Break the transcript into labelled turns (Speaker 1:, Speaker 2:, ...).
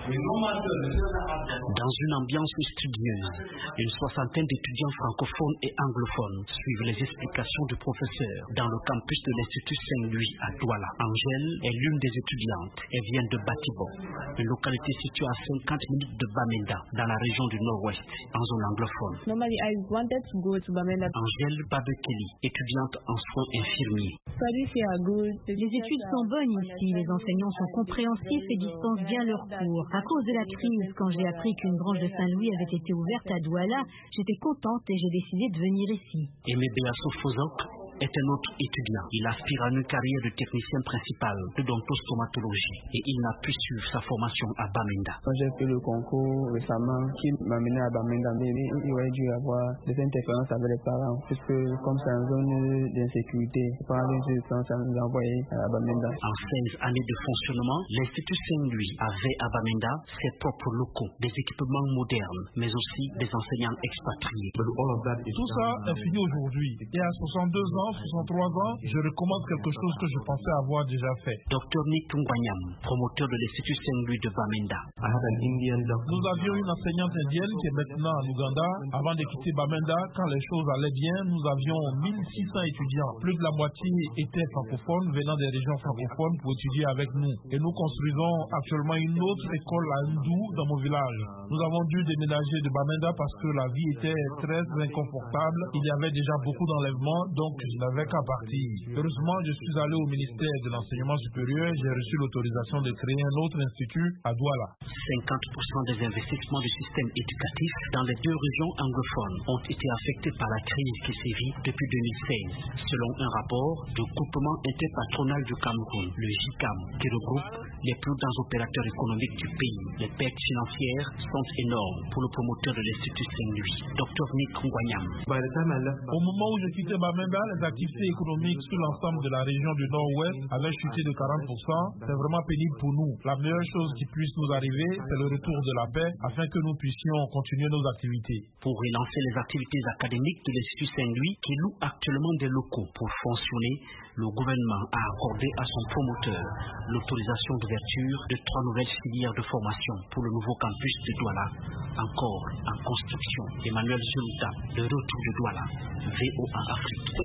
Speaker 1: Dans une ambiance studieuse, une soixantaine d'étudiants francophones et anglophones suivent les explications du professeur dans le campus de l'Institut Saint-Louis à Douala. Angèle est l'une des étudiantes. Elle vient de Batibo, une localité située à 50 minutes de Bamenda, dans la région du Nord-Ouest, en zone anglophone. Angèle Babekeli, étudiante en soins infirmiers.
Speaker 2: Les études sont bonnes ici, les enseignants sont compréhensifs et dispensent bien leurs cours. À cause de la crise, quand j'ai appris qu'une branche de Saint-Louis avait été ouverte à Douala, j'étais contente et j'ai décidé de venir ici.
Speaker 1: Aimé Béasso Fozok est un autre étudiant. Il aspire à une carrière de technicien principal de dentostomatologie et il n'a pu suivre sa formation à Bamenda.
Speaker 3: J'ai fait le concours récemment qui m'a mené à Bamenda, mais il aurait dû y avoir des interférences avec les parents, puisque comme c'est une zone d'insécurité, les parents nous envoyer à Bamenda.
Speaker 1: En 16 années de fonctionnement, l'Institut Saint-Louis avait à Bamenda ses propres locaux, des équipements modernes, mais aussi des enseignants expatriés.
Speaker 4: Tout ça est fini aujourd'hui. Et à 62 ans, 63 ans, je recommence quelque chose que je pensais avoir déjà fait.
Speaker 1: Dr Nick Ngwanyam, promoteur de l'Institut Saint-Louis de Bamenda.
Speaker 4: Nous avions une enseignante indienne qui est maintenant en Ouganda. Avant de quitter Bamenda, quand les choses allaient bien, nous avions 1600 étudiants. Plus de la moitié étaient francophones, venant des régions francophones pour étudier avec nous. Et nous construisons actuellement une autre école à Ndou dans mon village. Nous avons dû déménager de Bamenda parce que la vie était très inconfortable. Il y avait déjà beaucoup d'enlèvements, donc je n'avais qu'à partir. Heureusement, je suis allé au ministère de l'Enseignement supérieur. J'ai reçu l'autorisation de créer un autre institut à Douala.
Speaker 1: 50% des investissements du système éducatif dans les deux régions anglophones ont été affectés par la crise qui sévit depuis 2016, selon un rapport du groupement interpatronal du Cameroun, le JICAM, qui regroupe les plus grands opérateurs économiques du pays. Les pertes financières sont énormes pour le promoteur de l'Institut Saint-Louis, Dr Nick Ngwanyam.
Speaker 4: Au moment où je quittais Bamenda, les activités économiques sur l'ensemble de la région du Nord-Ouest avaient chuté de 40%. C'est vraiment pénible pour nous. La meilleure chose qui puisse nous arriver, c'est le retour de la paix afin que nous puissions continuer nos activités.
Speaker 1: Pour relancer les activités académiques de l'Institut Saint-Louis, qui loue actuellement des locaux pour fonctionner, le gouvernement a accordé à son promoteur l'autorisation d'ouverture de 3 nouvelles filières de formation pour le nouveau campus de Douala, encore en construction. Emmanuel Zulta, de retour de Douala, VOA Afrique.